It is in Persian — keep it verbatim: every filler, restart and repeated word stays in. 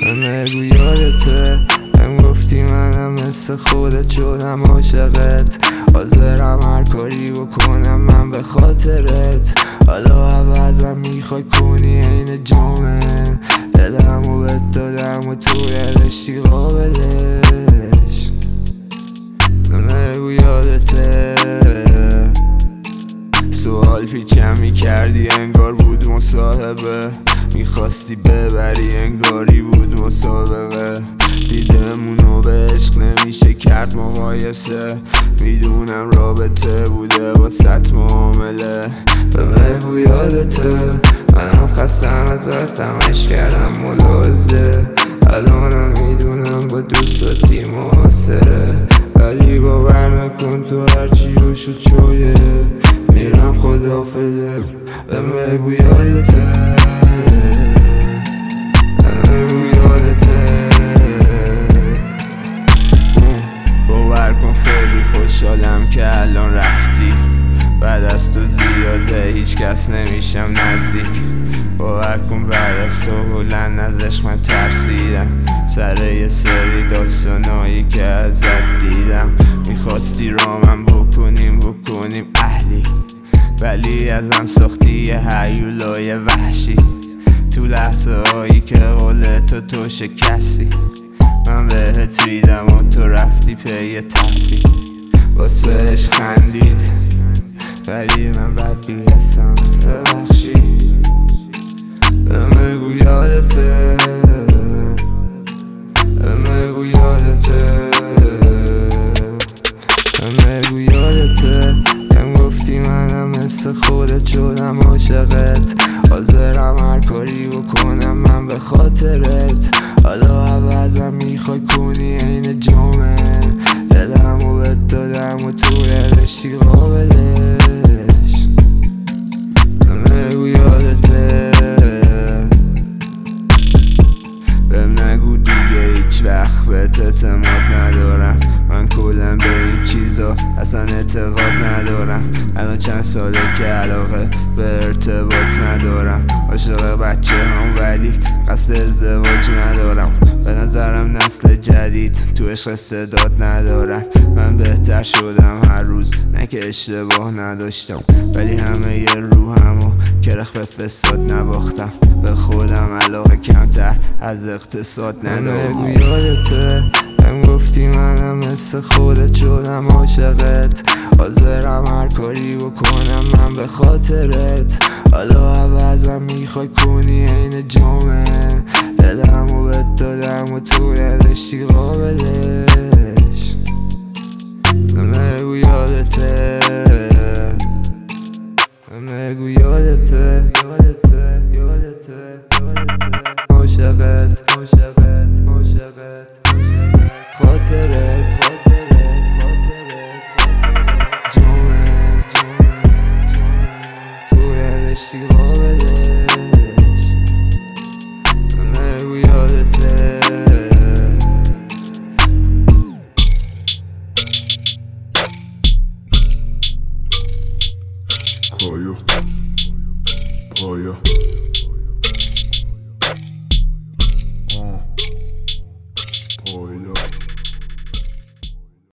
بگو یادته بهم گفتی منم مثل خودت شدم عاشقت، حاضرم هر کاری بکنم من به خاطرت. حالا عوضم میخوای کنی عین جامه، دلمو بهت دادم و تو نداشتی قابلش. بگو یادته سوال پیچم میکردی انگار بود مصاحبه، میخواستی ببری انگاری بود مسابقه. دیدمونو به عشق نمیشه کرد مقایسه، میدونم رابطه بوده با ست معامله. بگو یادته منم خستم از بستم عشق کردم ملاحظه، الانم میدونم با دوستاتی معاصره، ولی باور نکن تو هرچی رو شد شده میرم خداحافظه. بگو یادته بگو یادته باور کن خیلی خوشحالم که الان رفتی، بعد از تو زیاده هیچ کس نمیشم نزدیک. باور کن بعد از تو بلند از عشق من ترسیدم، سر یه سری داستانایی که ازت دیدم. میخواستی رامم بکنیم بکنیم اهلی، ولی ازم ساختی یه هیولای وحشی. تو لحظه هایی که قول تو تو شکستی، من بهت ریدم و تو رفتی پی تفریح. باز بهش خندید ولی من بد بیرستم ببخشی. بگو یادته بگو یادته بگو یادته بهم گفتی منم مثل خودت شدم عاشقت، حاضرم هر کاری بکنم من به خاطرت. حالا عوضم میخوای کنی عین جامه، دلمو بهت دادم و تو نداشتی قابلش. بگو یادته بهم نگو دیگه هیچ وقت بهت اعتماد ندارم، من کلن به این چیزا اصلا اعتقاد ندارم. الان چند ساله که علاقه به ارتباط ندارم، عاشق بچه هم ولی قصد ازدواج ندارم. به نظرم نسل جدید تو عشق استعداد ندارم، من بهتر شدم هر روز نه که اشتباه نداشتم، ولی همه ی روحمو کرخ به فساد نباختم. به خودم علاقه کمتر از اقتصاد ندارم. بگو یادته بهم گفتی منم مثل خودت شدم عاشقت، حاضرم هر کاری بکنم من به خاطرت. حالا عوضم میخوای کنی عین جامه، دلمو بهت دادم و تو نداشتی قابلش. بگو یادته بگو یادته یادته یادته عاشقت عاشقت عاشقت خاطرت خاطرت خاطرت جامه جامه تو نداشتی قابلش. بگو یادته پایا پایا آه پایا